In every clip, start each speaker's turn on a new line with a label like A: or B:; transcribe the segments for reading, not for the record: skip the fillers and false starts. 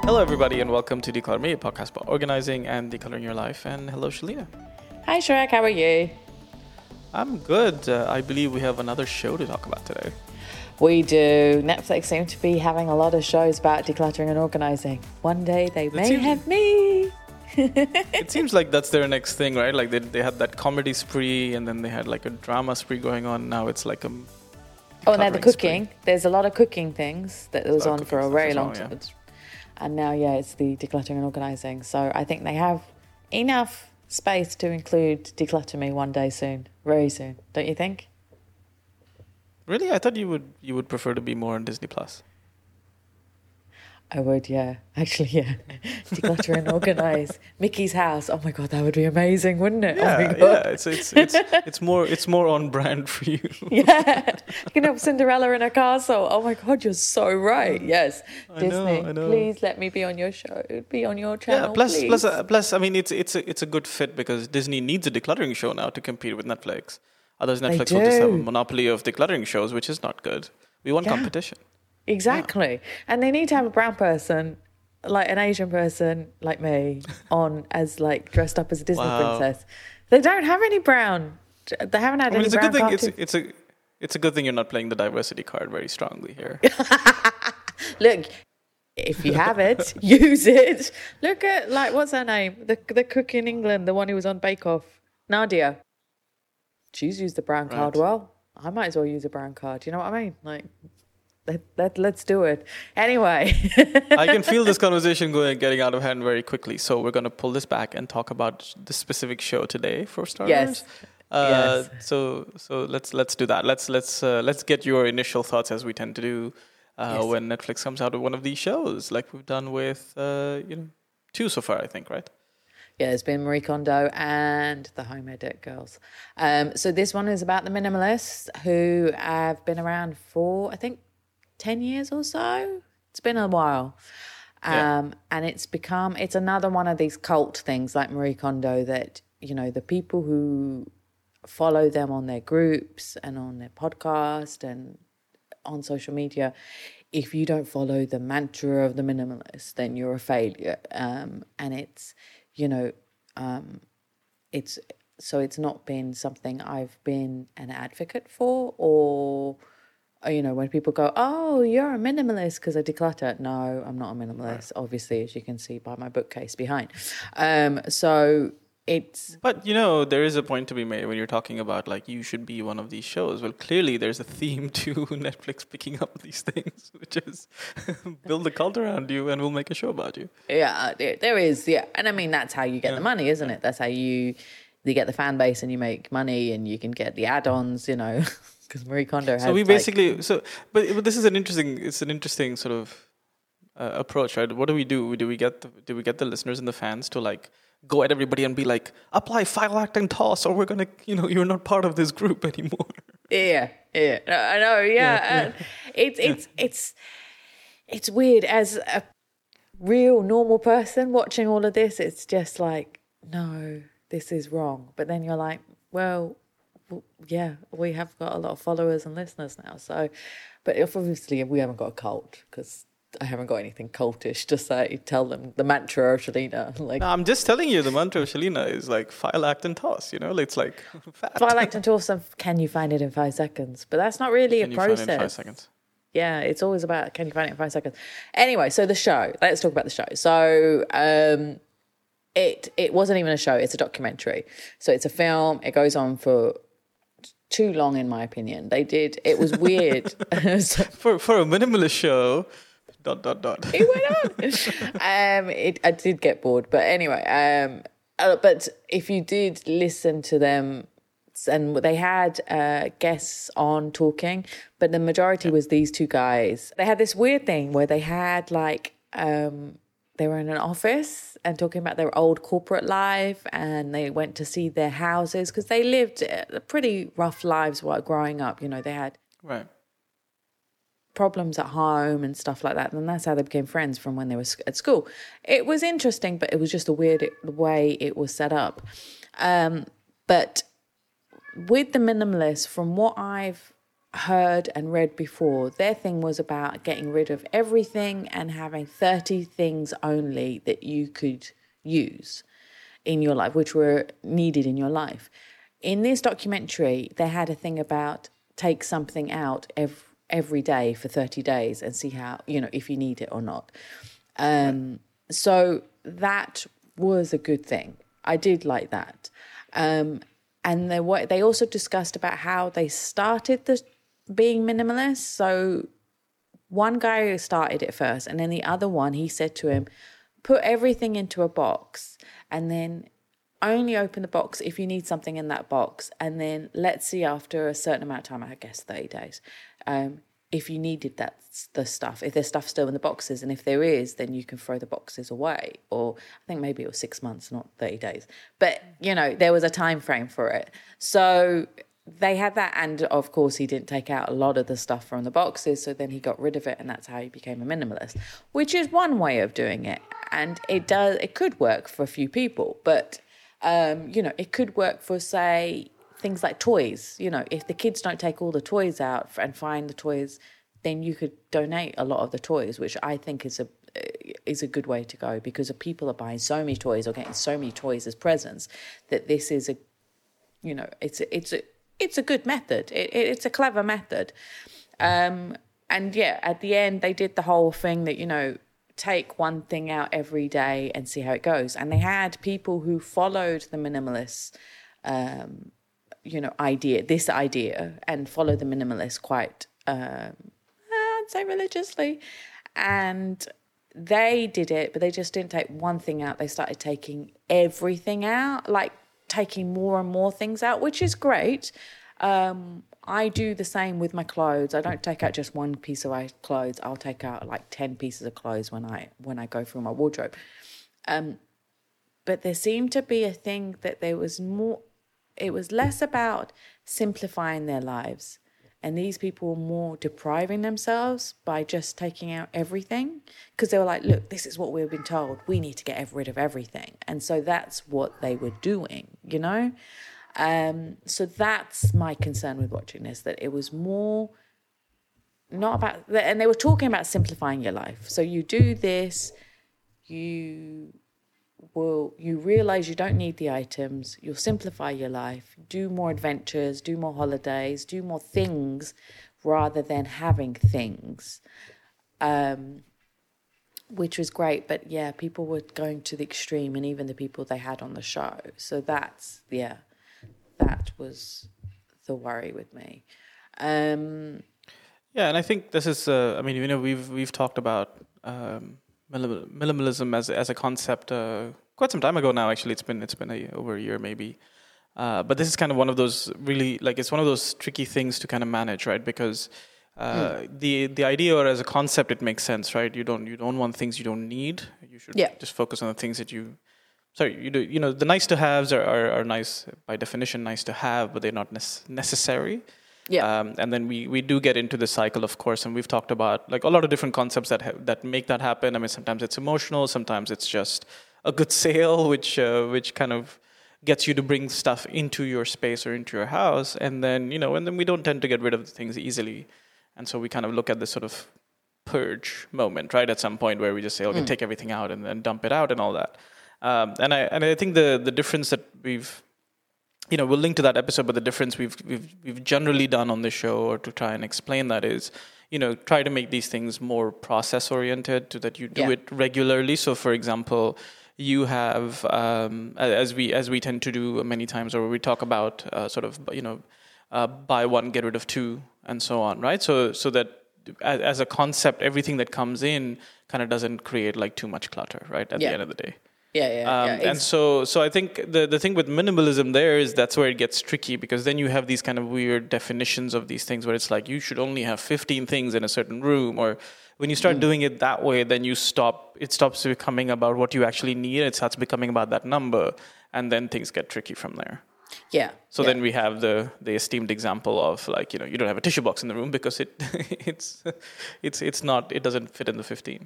A: Hello, everybody, and welcome to Declutter Me, a podcast about organizing and decluttering your life. And hello, Shalina.
B: Hi, Shrek. How are you?
A: I'm good. I believe we have another show to talk about today.
B: We do. Netflix seem to be having a lot of shows about decluttering and organizing. One day they may have me.
A: It seems like that's their next thing, right? Like they had that comedy spree, and then they had like a drama spree going on. Now it's like a
B: now the cooking. Spree. There's a lot of cooking things that was on for a very long time. Yeah. And now, it's the decluttering and organizing. So I think they have enough space to include Declutter Me one day soon, very soon. Don't you think?
A: Really? I thought you would prefer to be more on Disney Plus.
B: I would, yeah. Actually, yeah. Declutter and organize. Mickey's house. Oh my God, that would be amazing, wouldn't it?
A: Yeah,
B: oh my God.
A: It's more on brand for you.
B: Yeah. You can have Cinderella in a castle. Oh my God, you're so right. Yes. Disney,
A: I know.
B: Please let me be on your show. Be on your channel.
A: Yeah, plus I mean it's a good fit because Disney needs a decluttering show now to compete with Netflix. Otherwise Netflix will just have a monopoly of decluttering shows, which is not good. We want competition.
B: Exactly. Yeah. And they need to have a brown person, like an Asian person like me, on as like dressed up as a Disney princess. They don't have any brown. They haven't had any brown cartoons.
A: It's a good thing you're not playing the diversity card very strongly here.
B: Look, if you have it, use it. Look at, like, what's her name? The cook in England, the one who was on Bake Off. Nadia. She's used the brown card well. I might as well use a brown card. You know what I mean? Like... Let's do it. Anyway.
A: I can feel this conversation getting out of hand very quickly. So we're going to pull this back and talk about the specific show today for starters.
B: Yes.
A: So let's do that. Let's get your initial thoughts as we tend to do when Netflix comes out with one of these shows, like we've done with two so far, I think, right?
B: Yeah, it's been Marie Kondo and the Home Edit girls. So this one is about the minimalists who have been around for, I think, 10 years or so. It's been a while. And it's another one of these cult things like Marie Kondo that, the people who follow them on their groups and on their podcast and on social media, if you don't follow the mantra of the minimalist, then you're a failure. And it's, it's not been something I've been an advocate for or... when people go, oh, you're a minimalist because I declutter. No, I'm not a minimalist, obviously, as you can see by my bookcase behind. So it's...
A: But, there is a point to be made when you're talking about, like, you should be one of these shows. Well, clearly there's a theme to Netflix picking up these things, which is build a cult around you and we'll make a show about you.
B: Yeah, there is, yeah. And I mean, that's how you get the money, isn't it? That's how you get the fan base and you make money and you can get the add-ons, because Marie Kondo has.
A: So we basically but this is an interesting sort of approach, right? What do? Do we get the listeners and the fans to like go at everybody and be like, apply, file, act, and toss, or we're gonna, you're not part of this group anymore.
B: Yeah, I know. Yeah, it's weird as a real normal person watching all of this. It's just like, no, this is wrong. But then you're like, well, yeah, we have got a lot of followers and listeners now. So, but obviously we haven't got a cult because I haven't got anything cultish to tell them the mantra of Shalina. Like,
A: no, I'm just telling you the mantra of Shalina is like file, act, and toss. It's like fat.
B: File, act, and toss. Can you find it in 5 seconds? But that's not really a process. Can you find it in 5 seconds? Yeah, it's always about can you find it in 5 seconds. Anyway, so the show. Let's talk about the show. So, it wasn't even a show. It's a documentary. So it's a film. It goes on for too long, in my opinion. It was weird.
A: for a minimalist show. ...
B: It went on. I did get bored, but anyway. But if you did listen to them, and they had guests on talking, but the majority was these two guys. They had this weird thing where they had like they were in an office and talking about their old corporate life, and they went to see their houses because they lived pretty rough lives while growing up. They had problems at home and stuff like that, and that's how they became friends from when they were at school. It was interesting, but it was just a weird way it was set up. But with the minimalists, from what I've heard and read before, their thing was about getting rid of everything and having 30 things only that you could use in your life, which were needed in your life. In this documentary, they had a thing about take something out every day for 30 days and see how, if you need it or not. So that was a good thing. I did like that. And they also discussed about how they started being minimalist. So one guy started it first, and then the other one, he said to him, put everything into a box and then only open the box if you need something in that box. And then let's see after a certain amount of time, I guess 30 days, if you needed the stuff, if there's stuff still in the boxes. And if there is, then you can throw the boxes away. Or I think maybe it was 6 months, not 30 days. But, there was a time frame for it. So they had that, and of course he didn't take out a lot of the stuff from the boxes, so then he got rid of it, and that's how he became a minimalist, which is one way of doing it. And it could work for a few people, but it could work for, say, things like toys. If the kids don't take all the toys out and find the toys, then you could donate a lot of the toys, which I think is a good way to go, because people are buying so many toys or getting so many toys as presents that this is it's a good method. It's a clever method. And yeah, at the end, they did the whole thing that, take one thing out every day and see how it goes. And they had people who followed the minimalist, idea, and followed the minimalist quite, I'd say religiously. And they did it, but they just didn't take one thing out. They started taking everything out, like taking more and more things out, which is great. I do the same with my clothes. I don't take out just one piece of my clothes. I'll take out like 10 pieces of clothes when I go through my wardrobe. But there seemed to be a thing that it was less about simplifying their lives. And these people were more depriving themselves by just taking out everything, because they were like, look, this is what we've been told. We need to get rid of everything. And so that's what they were doing, So that's my concern with watching this, that it was more not about, and they were talking about simplifying your life. So you do this, you realize you don't need the items, you'll simplify your life, do more adventures, do more holidays, do more things rather than having things, which was great. But yeah, people were going to the extreme, and even the people they had on the show. So that was the worry with me.
A: Yeah, and I think this is, we've talked about minimalism as a concept quite some time ago now. Actually, it's been over a year maybe, but this is kind of one of those really, like, it's one of those tricky things to kind of manage, right? Because the idea, or as a concept, it makes sense, right? You don't want things you don't need. You should just focus on the things that you. Sorry, the nice to haves are nice by definition, nice to have, but they're not necessary.
B: Yeah.
A: And then we do get into the cycle, of course, and we've talked about like a lot of different concepts that make that happen. I mean, sometimes it's emotional, sometimes it's just a good sale, which kind of gets you to bring stuff into your space or into your house, and then we don't tend to get rid of the things easily, and so we kind of look at this sort of purge moment, right? At some point where we just say, okay, take everything out and then dump it out and all that. And I think the difference that we've, we'll link to that episode, but the difference we've generally done on the show, or to try and explain that, is, try to make these things more process oriented, so that you do it regularly. So, for example, you have, as we tend to do many times, or we talk about buy one, get rid of two, and so on, right? So that as a concept, everything that comes in kind of doesn't create like too much clutter, right? At the end of the day. And so I think the thing with minimalism there is that's where it gets tricky, because then you have these kind of weird definitions of these things where it's like you should only have 15 things in a certain room, or when you start doing it that way, then it stops becoming about what you actually need. It starts becoming about that number, and then things get tricky from there.
B: Yeah.
A: So then we have the esteemed example of like, you don't have a tissue box in the room because it doesn't fit in the 15.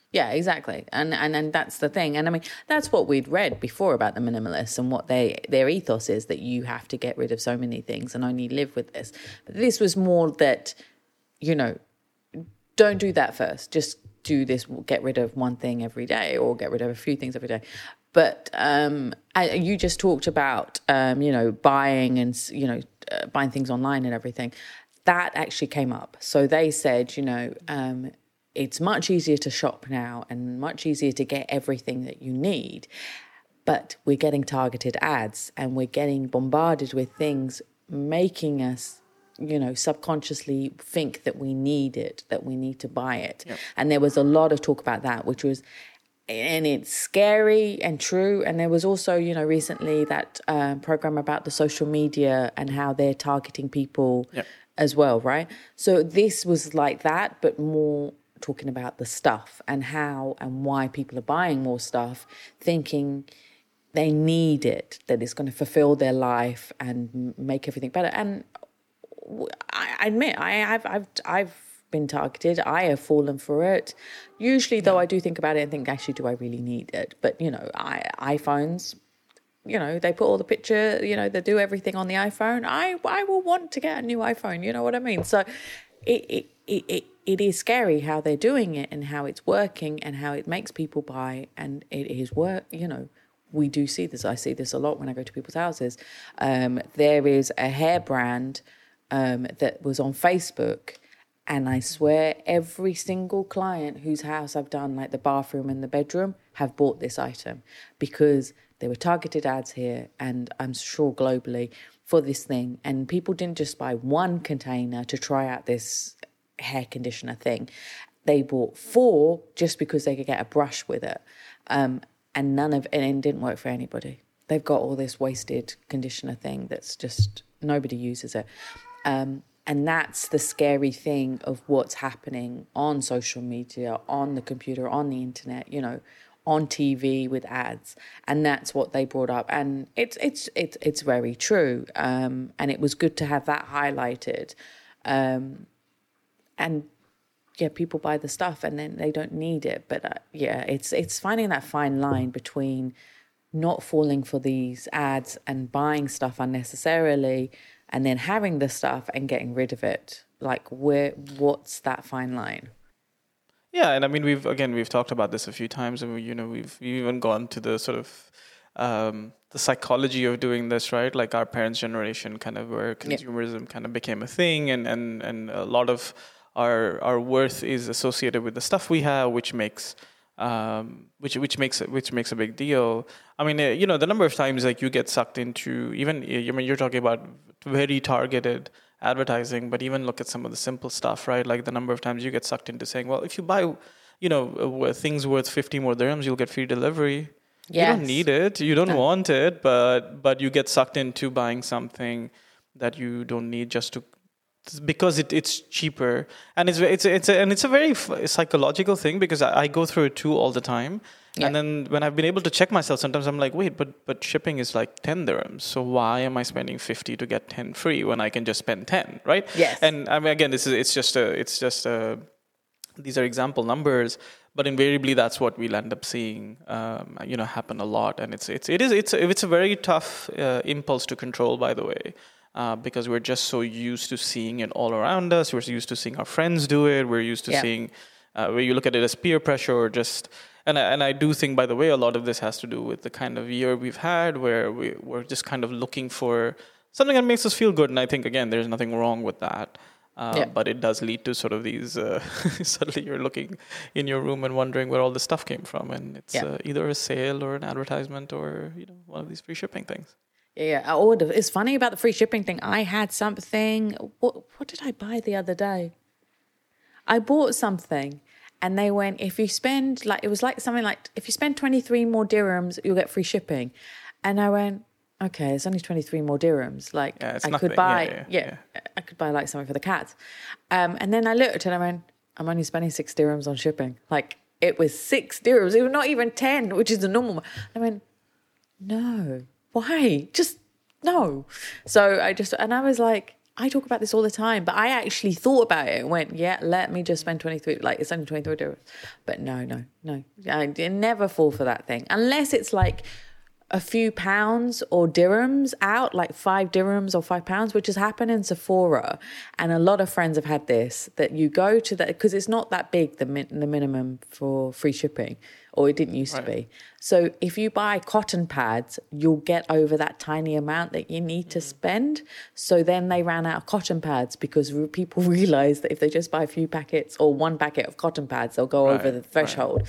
B: Yeah, exactly. And that's the thing. And I mean, that's what we'd read before about the minimalists and what their ethos is, that you have to get rid of so many things and only live with this. But this was more that, you know, don't do that first. Just do this, get rid of one thing every day or get rid of a few things every day. But you just talked about, you know, buying and, you know, buying things online and everything. That actually came up. So they said, you know, it's much easier to shop now and much easier to get everything that you need. But we're getting targeted ads and we're getting bombarded with things making us, you know, subconsciously think that we need it, that we need to buy it. Yep. And there was a lot of talk about that, which was, and it's scary and true. And there was also, you know, recently that program about the social media and how they're targeting people as well, right? So this was like that, but more talking about the stuff and how and why people are buying more stuff, thinking they need it, that it's going to fulfill their life and make everything better. And I admit, I've been targeted. I have fallen for it. Usually, though, I do think about it and think, actually, do I really need it? But, you know, iPhones, you know, they put all the picture, you know, they do everything on the iPhone. I will want to get a new iPhone. You know what I mean? So it is scary how they're doing it and how it's working and how it makes people buy. And it is work, you know. We do see this. I see this a lot when I go to people's houses. There is a hair brand that was on Facebook, and I swear every single client whose house I've done, like the bathroom and the bedroom, have bought this item because there were targeted ads here, and I'm sure globally, for this thing. And people didn't just buy one container to try out this hair conditioner thing. They bought 4 just because they could get a brush with it. And it didn't work for anybody. They've got all this wasted conditioner thing that's just, nobody uses it. And that's the scary thing of what's happening on social media, on the computer, on the internet, you know, on TV with ads. And that's what they brought up. And it's very true. And it was good to have that highlighted. And yeah, people buy the stuff and then they don't need it. But it's finding that fine line between not falling for these ads and buying stuff unnecessarily and then having the stuff and getting rid of it. Like, what's that fine line?
A: Yeah, and I mean, we've talked about this a few times, and we've even gone to the sort of the psychology of doing this, right? Like our parents' generation, kind of where consumerism kind of became a thing, and a lot of our worth is associated with the stuff we have, which makes which makes a big deal. I mean, the number of times like you get sucked into, even, I mean, you're talking about very targeted advertising, but even look at some of the simple stuff, right? Like the number of times you get sucked into saying, well, if you buy, things worth 50 more dirhams, you'll get free delivery. Yes. You don't need it, you don't want it, but you get sucked into buying something that you don't need because it's cheaper, and it's a very psychological thing, because I go through it too all the time. Yeah. And then when I've been able to check myself, sometimes I'm like, wait, but shipping is like 10 dirhams. So why am I spending 50 to get 10 free when I can just spend 10, right?
B: Yes.
A: And I mean, again, it's just these are example numbers, but invariably that's what we'll end up seeing, happen a lot. And it's a very tough impulse to control, by the way. Because we're just so used to seeing it all around us. We're used to seeing our friends do it. We're used to seeing, where you look at it as peer pressure or just, and I do think, by the way, a lot of this has to do with the kind of year we've had, where we're just kind of looking for something that makes us feel good. And I think, again, there's nothing wrong with that. But it does lead to sort of these, suddenly you're looking in your room and wondering where all this stuff came from. And it's either a sale or an advertisement or, one of these free shipping things.
B: Yeah, it's funny about the free shipping thing. I had something. What did I buy the other day? I bought something, and they went, if you spend it was like something like, if you spend 23 more dirhams, you'll get free shipping. And I went, okay, it's only 23 more dirhams. Like, I could buy, I could buy like something for the cats. And then I looked and I went, I'm only spending 6 dirhams on shipping. Like, it was 6 dirhams. It was not even 10, which is the normal. I went, no. Why? Just no. So I was like, I talk about this all the time, but I actually thought about it and went, yeah, let me just spend 23, like it's only 23 dirhams. But no. I never fall for that thing. Unless it's like a few pounds or dirhams out, like 5 dirhams or £5, which has happened in Sephora. And a lot of friends have had this, that you go to that, because it's not that big, the minimum for free shipping, or it didn't used to be. So if you buy cotton pads, you'll get over that tiny amount that you need to spend. So then they ran out of cotton pads because people realised that if they just buy a few packets or one packet of cotton pads, they'll go over the threshold.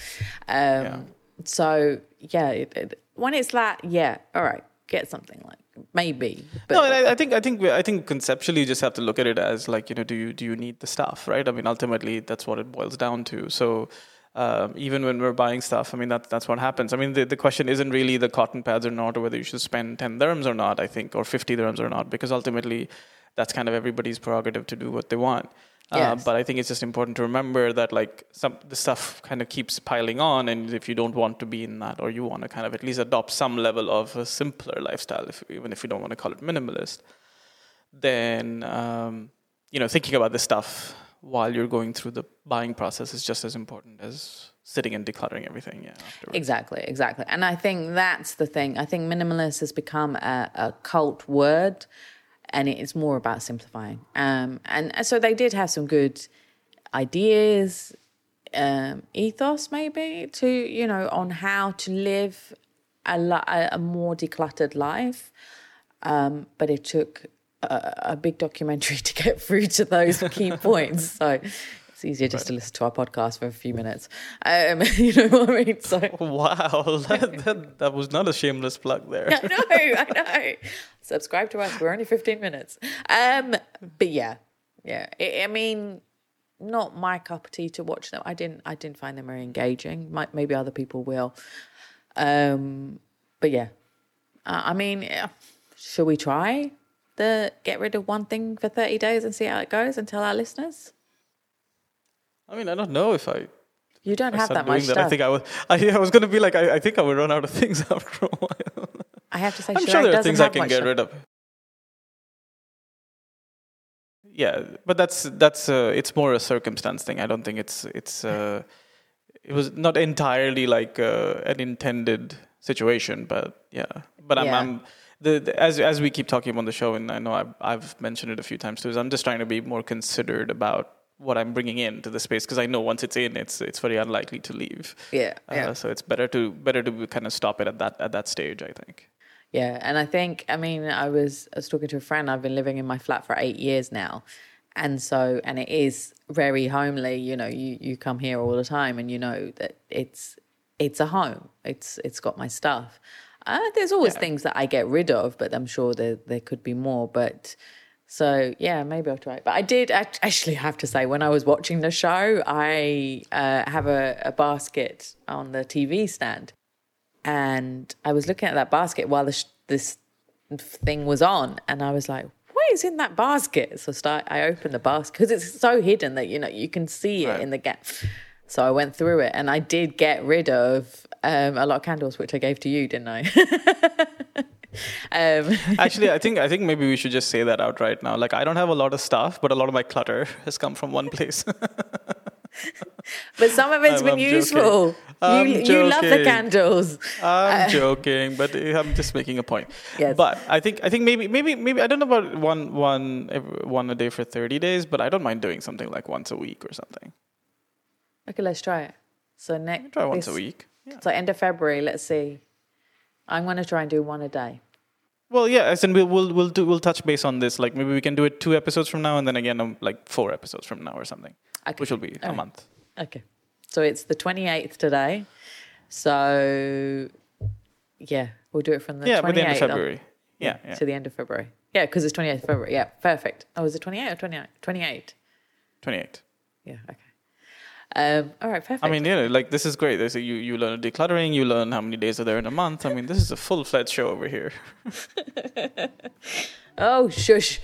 B: So, yeah, when it's that, all right, get something like maybe. But
A: no, I think conceptually you just have to look at it as like, do you need the stuff, right? I mean, ultimately that's what it boils down to. So even when we're buying stuff, I mean, that's what happens. I mean, the question isn't really the cotton pads or not, or whether you should spend 10 dirhams or not, I think, or 50 dirhams or not, because ultimately that's kind of everybody's prerogative to do what they want.
B: Yes.
A: But I think it's just important to remember that like the stuff kind of keeps piling on, and if you don't want to be in that, or you want to kind of at least adopt some level of a simpler lifestyle, even if you don't want to call it minimalist, then thinking about this stuff while you're going through the buying process is just as important as sitting and decluttering everything. Yeah, afterwards.
B: Exactly. And I think that's the thing. I think minimalist has become a cult word. And it's more about simplifying. And so they did have some good ideas, ethos maybe, to, on how to live a more decluttered life. But it took a big documentary to get through to those key points. So it's easier just to listen to our podcast for a few minutes. You know what I mean? So
A: wow, that was not a shameless plug there.
B: I know. Subscribe to us. We're only 15 minutes. But yeah. I mean, not my cup of tea to watch them. I didn't find them very engaging. Maybe other people will. But yeah. I mean, should we try get rid of one thing for 30 days and see how it goes and tell our listeners?
A: I mean, I don't know if I...
B: You don't have that much stuff.
A: I think I was going to be like, I think I would run out of things after a while.
B: I have to say,
A: I'm sure there are things I can get rid of. Yeah, but that's it's more a circumstance thing. I don't think it was not entirely like an intended situation, but yeah. But I'm as we keep talking about the show, and I know I've mentioned it a few times too, is I'm just trying to be more considered about what I'm bringing into the space, because I know once it's in, it's very unlikely to leave.
B: Yeah.
A: So it's better to kind of stop it at that stage, I think.
B: Yeah, and I think, I mean, I was talking to a friend. I've been living in my flat for 8 years now, and it is very homely. You come here all the time, and you know that it's a home. It's got my stuff. There's always things that I get rid of, but I'm sure there could be more. But so yeah, maybe I'll try it. But I did actually have to say, when I was watching the show, I have a basket on the TV stand. And I was looking at that basket while this thing was on, and I was like, what is in that basket? So I opened the basket, because it's so hidden that, you can see it in the gap. So I went through it, and I did get rid of a lot of candles, which I gave to you, didn't I?
A: Actually, I think maybe we should just say that out right now. Like, I don't have a lot of stuff, but a lot of my clutter has come from one place.
B: But some of it's been useful. You love the candles.
A: I'm joking, but I'm just making a point.
B: Yes.
A: But I think maybe I don't know about one a day for 30 days, but I don't mind doing something like once a week or something.
B: Okay, let's try it. So
A: try once a week. Yeah.
B: So end of February, let's see. I'm going to try and do one a day.
A: Well, yeah, as in we'll touch base on this. Like, maybe we can do it 2 episodes from now, and then again like 4 episodes from now or something. Okay. Which will be a month.
B: Okay. So it's the 28th today. So yeah, we'll do it from the 28th.
A: By the end of February. Yeah.
B: To the end of February. Yeah, because it's 28th February. Yeah, perfect. Oh, is it 28 or 29? 28.
A: 28.
B: Yeah, okay. All right, perfect.
A: I mean, like, this is great. You learn decluttering, you learn how many days are there in a month. I mean, this is a full-fledged show over here.
B: Oh, shush.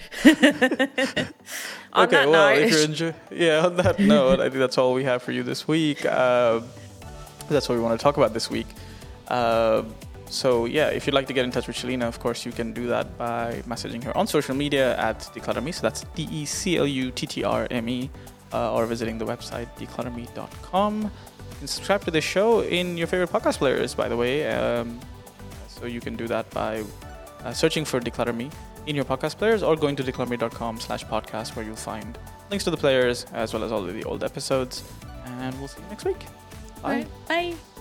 B: On
A: that note, I think that's all we have for you this week. That's what we want to talk about this week. So yeah, if you'd like to get in touch with Shalina, of course, you can do that by messaging her on social media at Declutterme. So that's DECLUTTRME, or visiting the website declutterme.com. You can subscribe to the show in your favorite podcast players, by the way. So you can do that by searching for Declutter Me in your podcast players, or going to declutterme.com/podcast, where you'll find links to the players as well as all of the old episodes. And we'll see you next week. Bye.
B: Bye.